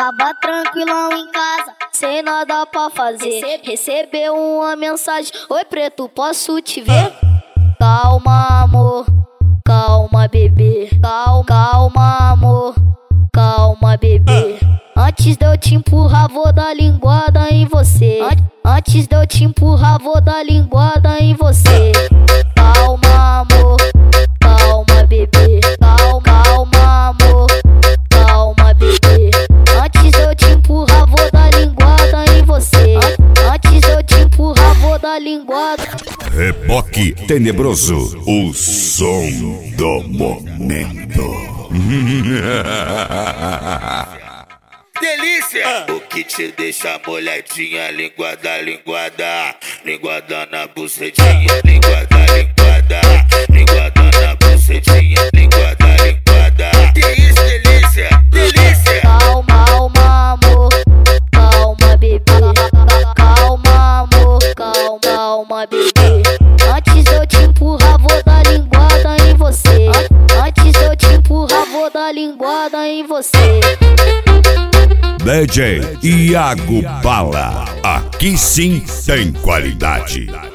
Tava tranquilão em casa, sem nada pra fazer. Recebeu uma mensagem: oi preto, posso te ver? Calma amor, calma bebê. Calma amor, calma bebê. Antes de eu te empurrar vou dar linguada em você. Antes de eu te empurrar vou dar linguada em você. Calma amor, calma bebê. Calma amor, calma bebê. Antes de eu te empurrar vou dar linguada em você. Antes de eu te empurrar vou dar linguada. Reboque Tenebroso, o som do momento. Delícia! O que te deixa molhadinha, linguada, linguada. Linguada na bucetinha, linguada, linguada. Linguada na bucetinha, linguada, linguada. Que isso, delícia? Delícia! Calma amor, calma bebê. Calma amor, calma bebê. Antes de eu te empurrar vou dar linguada em você. Antes de eu te empurrar vou dar linguada em você. DJ Iago Bala, aqui sim tem qualidade.